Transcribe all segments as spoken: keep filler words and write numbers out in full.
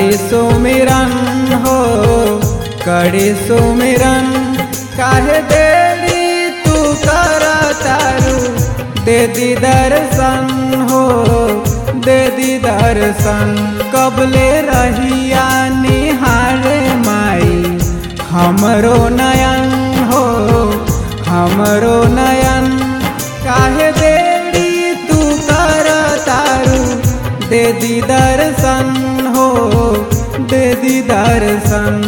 करी सुमिरन हो करी सुमिरन काहे देरी तू कर तारू दे दी दर्शन हो दे दी दर्शन कबले रहिया निहारे माई हमरो नयन हो हमरो नयन काहे देरी तू कर तारू दे दी दर्शन हो दे दी दर्शन।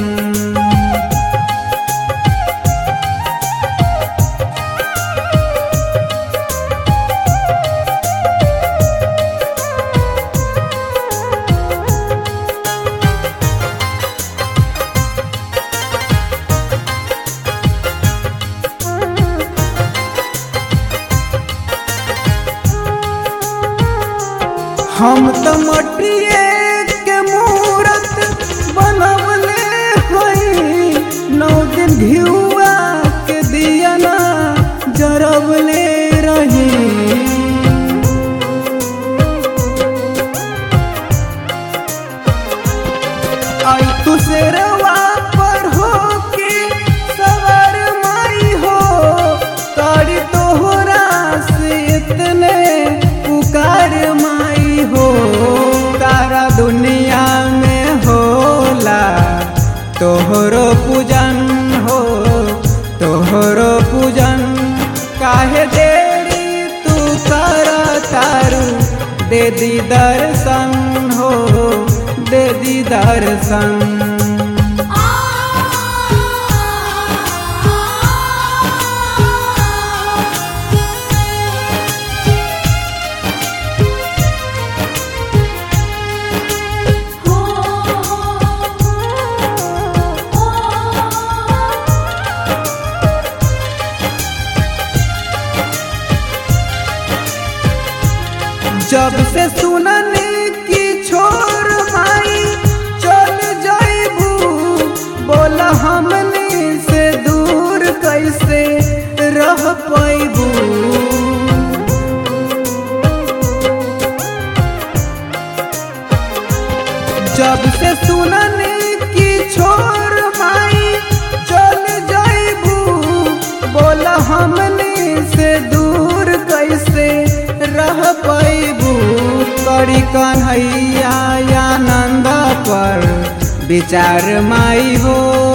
हम तो मटिए के मूरत बनवले हई नौ दिन घिउआ के दियना जरवले रही आई तू शेरवा पर हो के सवार माई हो तारी तोहरा से इतने पुकार माई हो तारा दुनिया में होला तोहरो पूजन हो तोहरो पूजन काहे देरी तू कर तारू दे दी दर्शन हो दे दी दर्शन। जब से सुनने की छोर माई चल जाइबू बोला हमने से दूर कैसे रह पाइबू जब से सुनने की छोर माई चल जाइबू बोला हमने से दूर कैसे रह पाइबू करी कन्हैया आनंद पर विचार माई हो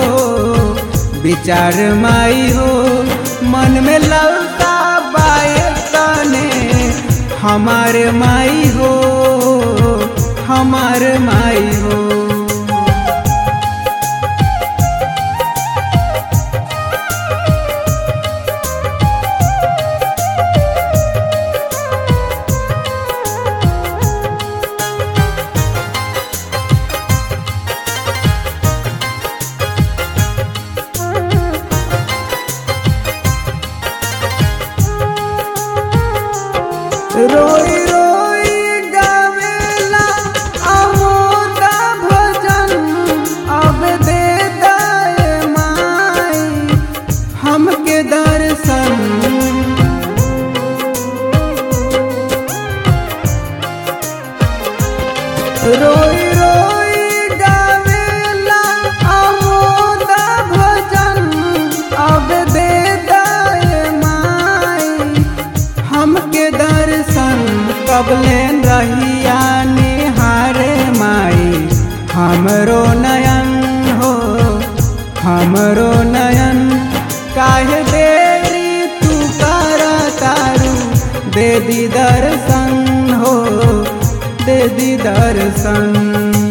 विचार माई हो मन में ललता बाए तने हमारे माई हो हमारे माई हो। रोई रोई गावेला अमोदा भजन अब दे दाए माई हमके दर्शन रोई रोई गावेला अमोदा भजन अब दे दाए माई हमके दर्शन कबले रहिया निहारे माई हमरो नयन हो हमरो नयन काहे देरी तू कर तारू दे दी दर्शन हो दे दी दर्शन।